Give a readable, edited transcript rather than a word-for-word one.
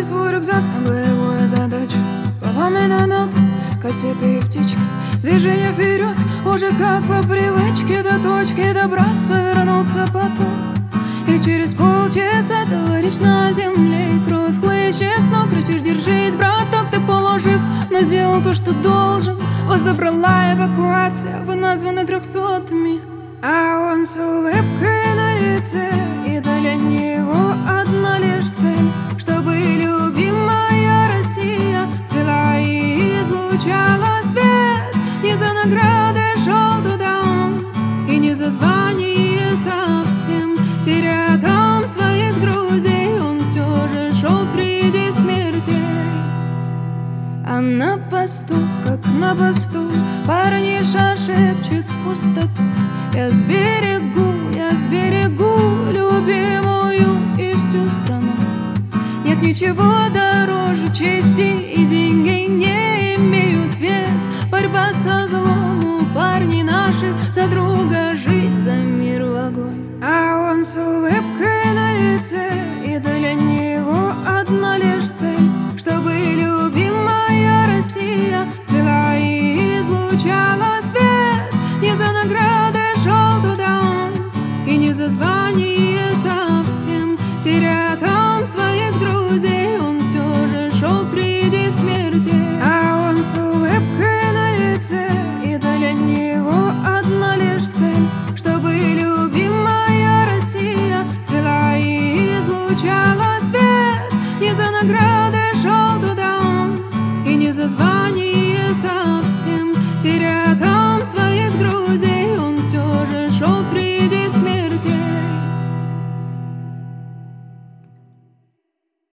свой рюкзак на боевую задачу. Папа миномет, кассеты и птички. Движение вперед, уже как по привычке. До точки добраться, вернуться потом. И через полчаса товарищ на земле. Кровь хлещет с ног, кричишь: держись, браток, ты полужив, но сделал то, что должен. Вас забрала эвакуация, вы названы 300-ми. А он с улыбкой на лице, и для него одна лишь цель: чтобы любимая Россия цвела и излучала свет. Не за наградой шел туда он, и не за звание совсем. Теряя там своих друзей, он все же шел среди смертей. А на посту, как на посту, парниша шепчет в пустоту: я сберегу любимую и всю страну. Нет ничего дороже чести, и деньги не имеют вес. Борьба со злом у парней наших, за друга жизнь, за мир в огонь. А он с улыбкой на лице, и для него одна лишь цель: чтобы любимая Россия цвела и излучала свет. Не за наградой шел туда он, и не за звание